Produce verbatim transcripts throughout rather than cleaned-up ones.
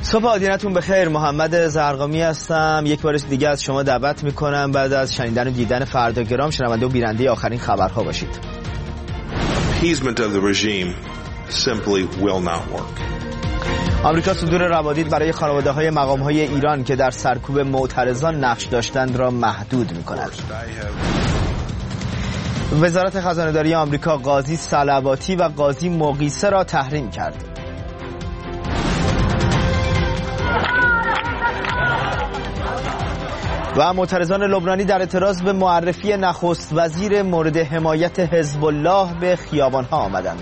صبح آدینتون بخیر. محمد زرقامی هستم. یک بار دیگه از شما دعوت میکنم بعد از شنیدن و دیدن فرداگرام شنونده و بیننده آخرین خبرها باشید. Appeasement of the regime simply will not work. آمریکا صدور روادید برای خانواده‌های مقام‌های ایران که در سرکوب معترضان نقش داشتند را محدود می‌کند. وزارت خزانه‌داری آمریکا قاضی صلواتی و قاضی مقیسه را تحریم کرد. و معترضان لبنانی در اعتراض به معرفی نخست وزیر مورد حمایت حزب الله به خیابان‌ها آمدند.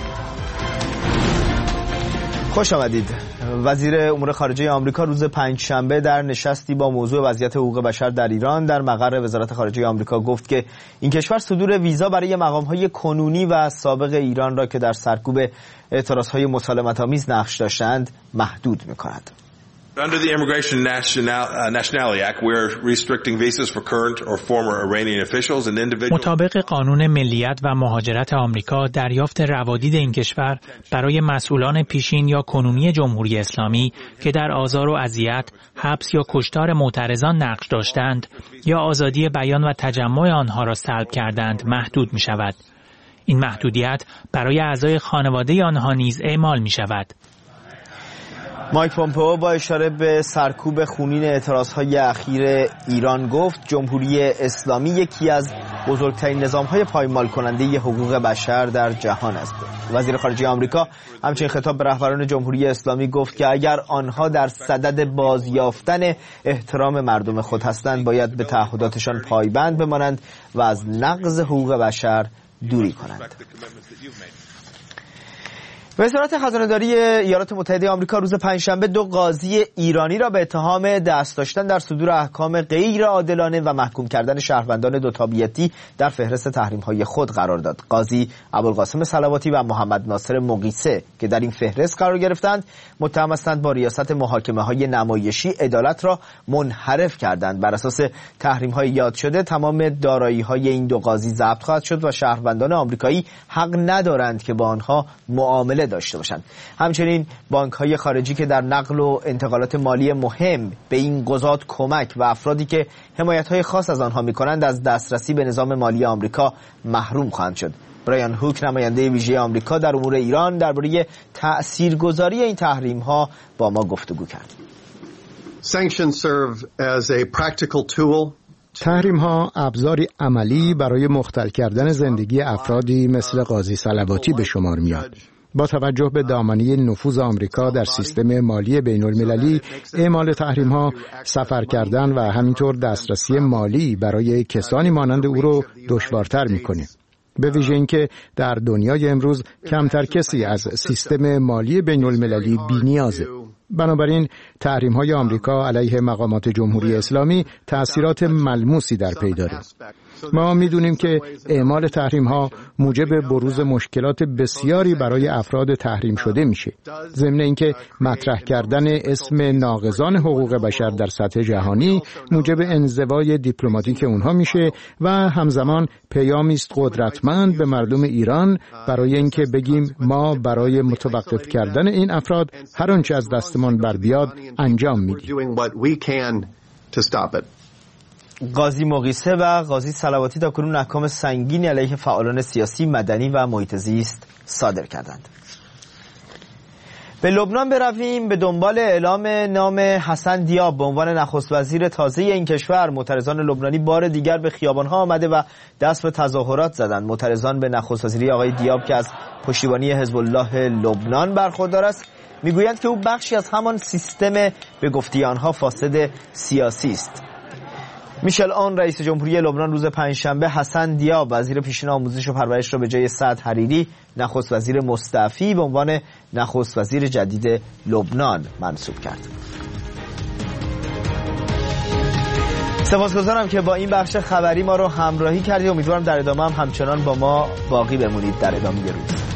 خوش آمدید. وزیر امور خارجه آمریکا روز پنجشنبه در نشستی با موضوع وضعیت حقوق بشر در ایران در مقر وزارت خارجه آمریکا گفت که این کشور صدور ویزا برای مقام‌های کنونی و سابق ایران را که در سرکوب اعتراض‌های مسالمت‌آمیز نقش داشتند محدود می‌کند. Under the Immigration National, uh, Nationality Act, we are restricting visas for current or former Iranian officials and individuals. مطابق قانون ملیت و مهاجرت آمریکا، دریافت روادید این کشور برای مسئولان پیشین یا کنونی جمهوری اسلامی که در آزار و اذیت، حبس یا کشتار معترضان نقش داشتند یا آزادی بیان و تجمع آنها را سلب کردند محدود می شود. این محدودیت برای اعضای خانواده آنها نیز اعمال می شود. مایک پومپئو با اشاره به سرکوب خونین اعتراضهای اخیر ایران گفت جمهوری اسلامی یکی از بزرگترین نظامهای پایمال کننده حقوق بشر در جهان است. وزیر خارجه آمریکا همچنین خطاب به رهبران جمهوری اسلامی گفت که اگر آنها در صدد بازیافتن احترام مردم خود هستند باید به تعهداتشان پایبند بمانند و از نقض حقوق بشر دوری کنند. وزارت خزانه‌داری ایالات متحده آمریکا روز پنجشنبه دو قاضی ایرانی را به اتهام دست داشتن در صدور احکام غیر عادلانه و محکوم کردن شهروندان دو تابعیتی در فهرست تحریم‌های خود قرار داد. قاضی ابوالقاسم صلواتی و محمد ناصر مقیسه که در این فهرست قرار گرفتند متهم هستند با ریاست محاکمه‌های نمایشی عدالت را منحرف کردند. بر اساس تحریم‌های یاد شده تمام دارایی‌های این دو قاضی ضبط خواهد شد و شهروندان آمریکایی حق ندارند که با آنها معامله داشته باشند. همچنین بانک‌های خارجی که در نقل و انتقالات مالی مهم به این قضات کمک و افرادی که حمایت‌های خاص از آنها می‌کنند از دسترسی به نظام مالی آمریکا محروم خواهند شد. برایان هوک نماینده ویژه آمریکا در امور ایران درباره تأثیرگذاری این تحریم‌ها با ما گفتگو کرد. Sanctions serve as a practical tool. تحریم‌ها ابزاری عملی برای مختل کردن زندگی افرادی مثل قاضی صلواتی به شمار میاد. با توجه به دامنه نفوذ آمریکا در سیستم مالی بین المللی، اعمال تحریم‌ها سفر کردن و همینطور دسترسی مالی برای کسانی مانند او رو دشوارتر می‌کنه. به ویژه اینکه در دنیای امروز کمتر کسی از سیستم مالی بین المللی بی‌نیازه. بنابراین تحریم‌های آمریکا علیه مقامات جمهوری اسلامی تأثیرات ملموسی در پی داره. ما می‌دونیم که اعمال تحریم‌ها موجب بروز مشکلات بسیاری برای افراد تحریم شده میشه. ضمن اینکه مطرح کردن اسم ناقضان حقوق بشر در سطح جهانی موجب انزوای دیپلماتیک اونها میشه و همزمان پیامی است قدرتمند به مردم ایران برای اینکه بگیم ما برای متوقف کردن این افراد هر آنچه از دستمان بر بیاد انجام میدیم. قاضی مقیسه و قاضی صلواتی تاکنون احکام سنگینی علیه فعالان سیاسی، مدنی و محیط زیست صادر کردند. به لبنان برویم. به دنبال اعلام نام حسن دیاب به عنوان نخست وزیر تازه این کشور، معترضان لبنانی بار دیگر به خیابان‌ها آمده و دست به تظاهرات زدند. معترضان به نخست وزیری آقای دیاب که از پشتیبانی حزب الله لبنان برخوردار است میگویند که او بخشی از همان سیستم به گفته آنها فاسد سیاسی است. میشل آن رئیس جمهوری لبنان روز پنجشنبه حسن دیاب وزیر پیشین آموزش و پرورش را به جای سعد حریری نخست وزیر مستعفی به عنوان نخست وزیر جدید لبنان منصوب کرد. سپاسگزارم که با این بخش خبری ما رو همراهی کردید. امیدوارم در ادامه هم همچنان با ما باقی بمونید در ادامه روز.